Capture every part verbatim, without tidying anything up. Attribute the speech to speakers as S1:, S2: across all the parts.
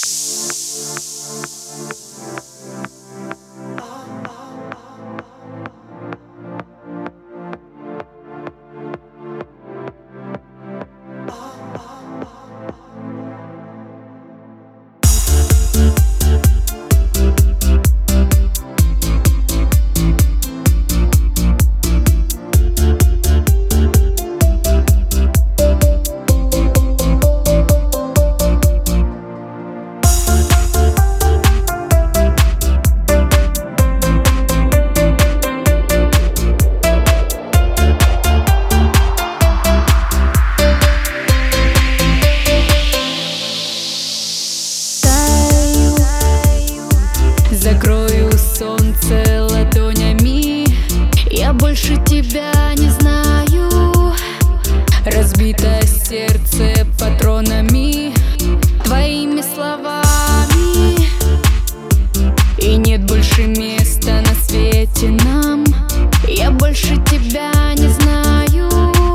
S1: Закрою солнце ладонями, я больше тебя не знаю. Разбито сердце патронами, твоими словами. И нет больше места на свете нам, я больше тебя не знаю.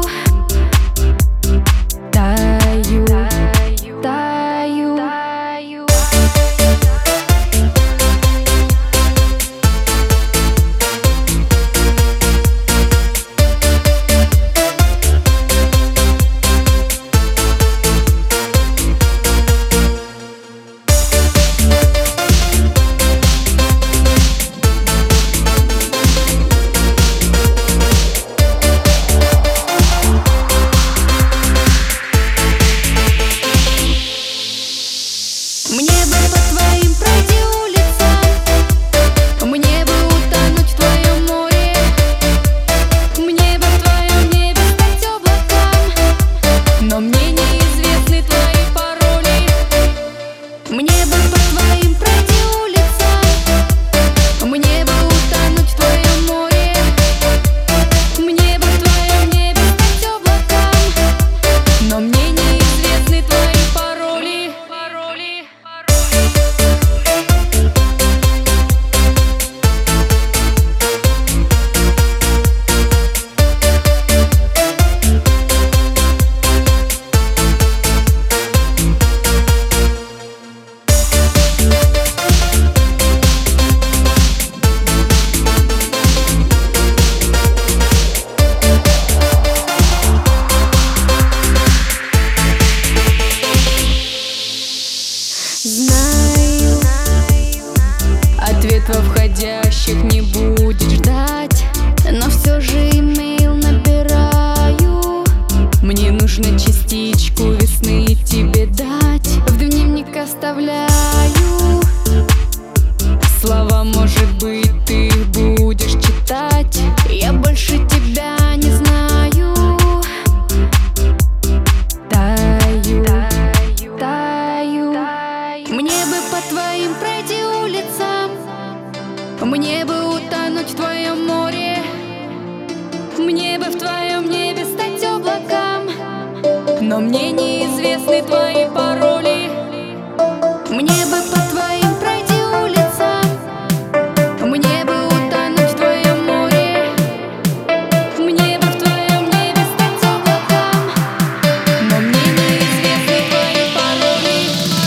S1: Таю, таю, таю, таю. Мне бы по твоим пройти улицам, мне бы утонуть в твоем море, мне бы в твоем небе стать облакам, но мне неизвестны твои пароли. Мне бы по твоим пройти улицам, мне бы утонуть в твоем море, мне бы в твоем небе стать облакам, но мне неизвестны твои пароли. Знаю, ответ во входящих не будет ждать, но все же имейл набираю. Мне нужно частичку весны тебе дать, в дневник оставляю слова, может быть, ты их будешь читать. Я больше тебя не знаю. Таю, таю, таю. Мне бы по твоим пройти улицам, мне бы утонуть в твоем море, мне бы в твоем небе стать облакам, но мне неизвестны твои пароли. Мне бы по твоим пройти улицам, мне бы утонуть в твоем море, мне бы в твоем небе стать облакам, но мне неизвестны твои пароли.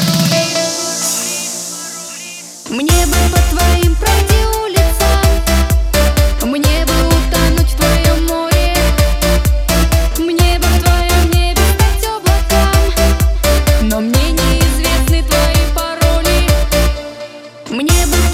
S1: Мне бы по твоим пройти улицам, мне бы утонуть в твоем море, мне бы в твоем небе стать облакам, но мне неизвестны твои пароли. Мне бы